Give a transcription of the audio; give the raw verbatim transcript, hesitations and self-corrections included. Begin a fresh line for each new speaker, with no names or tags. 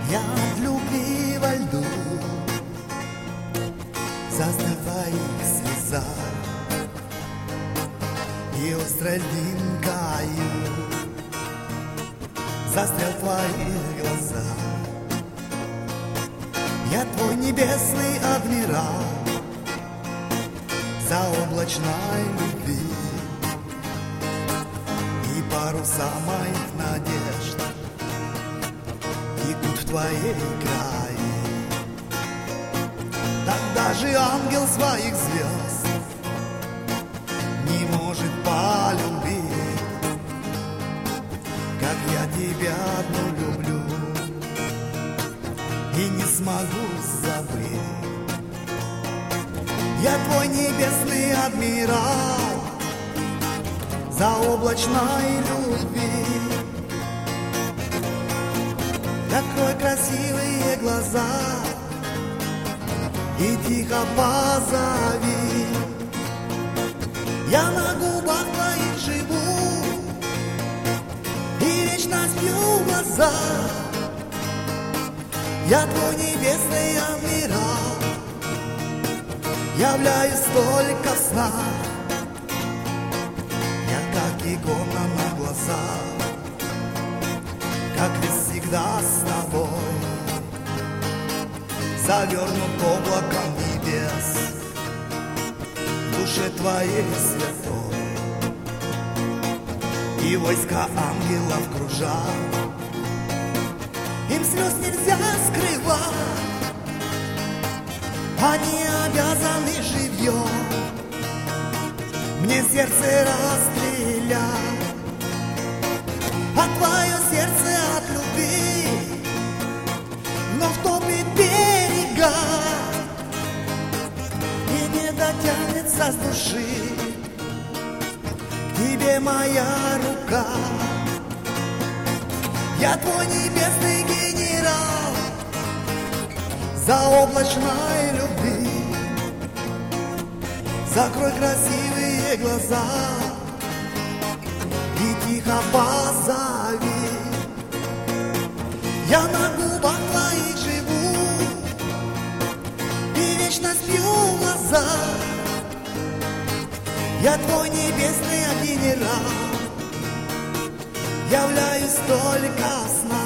Я от любви во льду застрял в твоих слезах и острой льдинкою застрял в твоих глазах. Я твой небесный адмирал заоблачной любви, и паруса моих надежд текут в твоей крае. Так даже ангел своих звезд не может полюбить, как я тебя одну люблю и не смогу забыть. Я твой небесный адмирал заоблачной любви. Открой красивые глаза и тихо позови. Я на губах твоих живу и вечно сплю в глаза. Я твой небесный адмирал, являюсь только в снах. Я как икона на глазах, как ведь всегда с тобой, завернут облаком небес, в душе твоей святой. И войска ангелов кружат, им слез нельзя скрывать, они обязаны живьем мне сердце расстрелять. А твое сердце от любви вновь топит берега и не дотянется с души к тебе моя рука. Я твой небесный генерал заоблачной любви. Закрой красивые глаза и тихо позови. Я на губах твоих живу и вечно сплю в глаза. Я твой небесный генерал, являюсь только в снах.